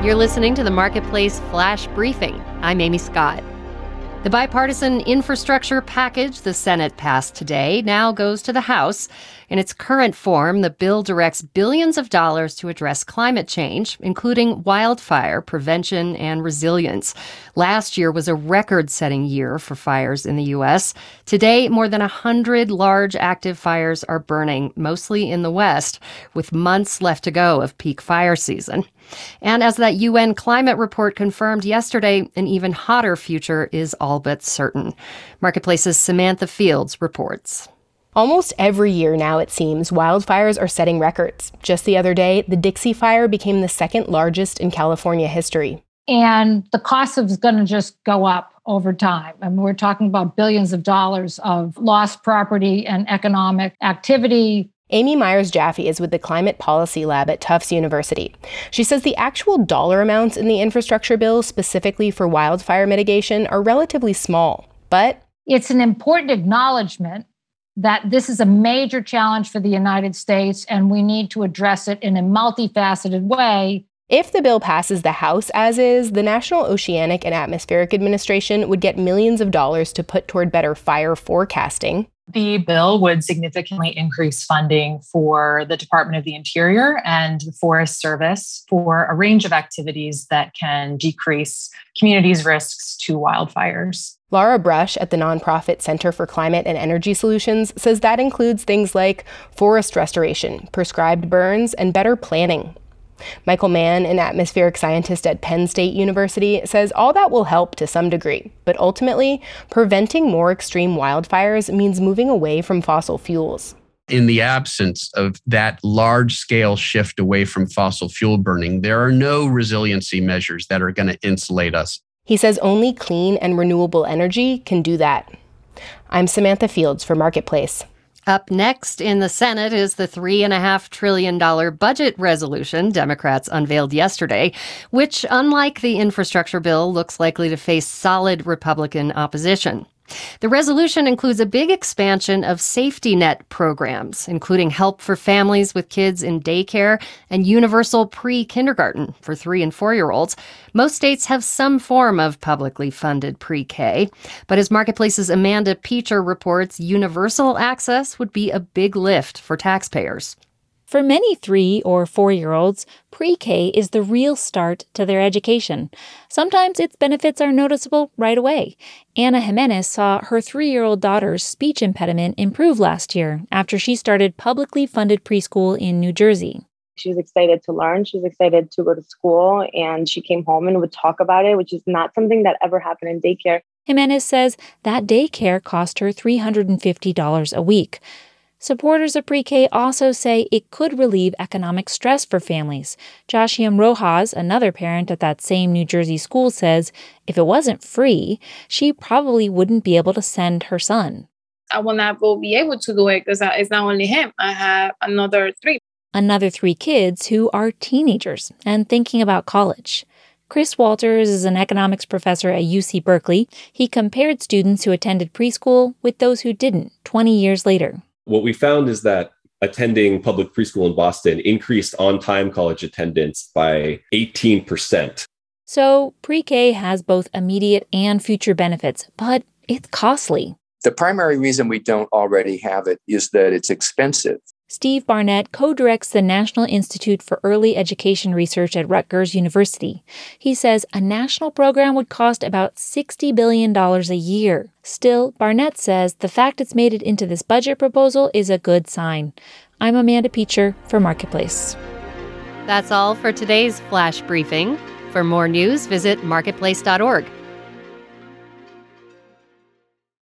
You're listening to the Marketplace Flash Briefing. I'm Amy Scott. The bipartisan infrastructure package the Senate passed today now goes to the House. In its current form, the bill directs billions of dollars to address climate change, including wildfire prevention and resilience. Last year was a record-setting year for fires in the U.S. Today, more than 100 large active fires are burning, mostly in the West, with months left to go of peak fire season. And as that UN climate report confirmed yesterday, an even hotter future is all but certain. Marketplace's Samantha Fields reports. Almost every year now, it seems, wildfires are setting records. Just the other day, the Dixie Fire became the second largest in California history. And the cost is going to just go up over time. I mean, we're talking about billions of dollars of lost property and economic activity. Amy Myers-Jaffe is with the Climate Policy Lab at Tufts University. She says the actual dollar amounts in the infrastructure bill specifically for wildfire mitigation are relatively small, but it's an important acknowledgement that this is a major challenge for the United States, and we need to address it in a multifaceted way. If the bill passes the House as is, the National Oceanic and Atmospheric Administration would get millions of dollars to put toward better fire forecasting. The bill would significantly increase funding for the Department of the Interior and the Forest Service for a range of activities that can decrease communities' risks to wildfires. Laura Brush at the nonprofit Center for Climate and Energy Solutions says that includes things like forest restoration, prescribed burns, and better planning. Michael Mann, an atmospheric scientist at Penn State University, says all that will help to some degree, but ultimately, preventing more extreme wildfires means moving away from fossil fuels. In the absence of that large-scale shift away from fossil fuel burning, there are no resiliency measures that are going to insulate us. He says only clean and renewable energy can do that. I'm Samantha Fields for Marketplace. Up next in the Senate is the $3.5 trillion budget resolution Democrats unveiled yesterday, which, unlike the infrastructure bill, looks likely to face solid Republican opposition. The resolution includes a big expansion of safety net programs, including help for families with kids in daycare and universal pre-kindergarten for 3- and 4-year-olds. Most states have some form of publicly funded pre-K, but as Marketplace's Amanda Peacher reports, universal access would be a big lift for taxpayers. For many 3- or 4-year-olds, pre-K is the real start to their education. Sometimes its benefits are noticeable right away. Anna Jimenez saw her 3-year-old daughter's speech impediment improve last year after she started publicly funded preschool in New Jersey. She was excited to learn. She was excited to go to school, and she came home and would talk about it, which is not something that ever happened in daycare. Jimenez says that daycare cost her $350 a week. Supporters of pre-K also say it could relieve economic stress for families. Joshiam Rojas, another parent at that same New Jersey school, says if it wasn't free, she probably wouldn't be able to send her son. I will not be able to do it because it's not only him. I have another 3. Another 3 kids who are teenagers and thinking about college. Chris Walters is an economics professor at UC Berkeley. He compared students who attended preschool with those who didn't 20 years later. What we found is that attending public preschool in Boston increased on-time college attendance by 18%. So pre-K has both immediate and future benefits, but it's costly. The primary reason we don't already have it is that it's expensive. Steve Barnett co-directs the National Institute for Early Education Research at Rutgers University. He says a national program would cost about $60 billion a year. Still, Barnett says the fact it's made it into this budget proposal is a good sign. I'm Amanda Peacher for Marketplace. That's all for today's Flash Briefing. For more news, visit marketplace.org.